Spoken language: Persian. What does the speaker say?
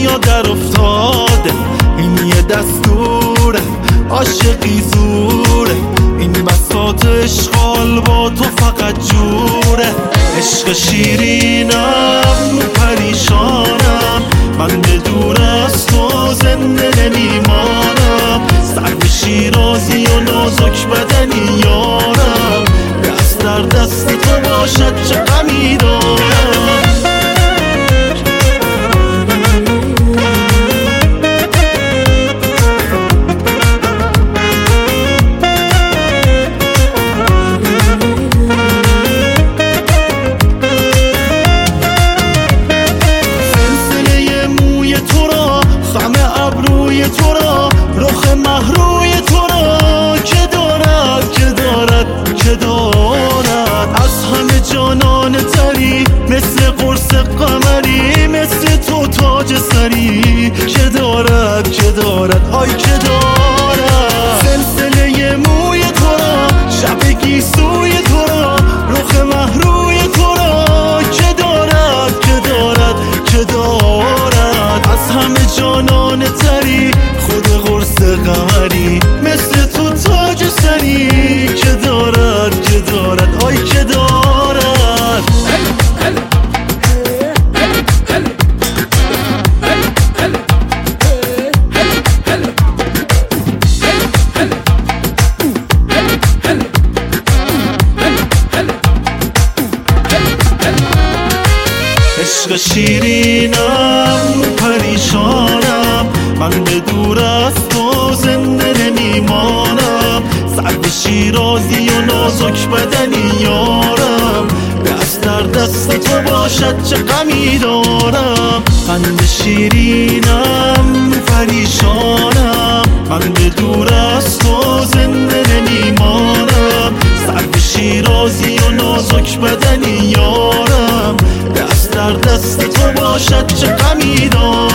دنیا در افتاده، این یه دستوره، عاشقی زوره، این بساط اشغال با تو فقط جوره. عشق شیرینم پریشانم، من به دور از تو زنده نمیمانم. سعد شیرازی و نازک بدنی یارم، دست در دست تو باشد چه غمی دارم. تو را رخ محروی تو را که دارد که دارد که دارد، از همه جانان تری مثل قرص قمری، مثل تو تاج سری که دارد که دارد آی که دارد. سلسله موی تو را شب گیسوی تو را رخ محروی تو را که دارد که دارد که دارد، از همه جانان تری خود قرص قمری، مثل تو تاج سری که دارد که دارد آی که دارد. عشق شیرینم پریشانم، من به دور از تو زنده نمیمانم. سعد شیرازی و نازک بدنی یارم، دست در دست تو باشد چه غمی دارم. قند شیرینم پریشانم، من به دور از تو زنده نمیمانم. سعد شیرازی و نازک بدنی یارم، دست در دست تو باشد چه غمی دارم.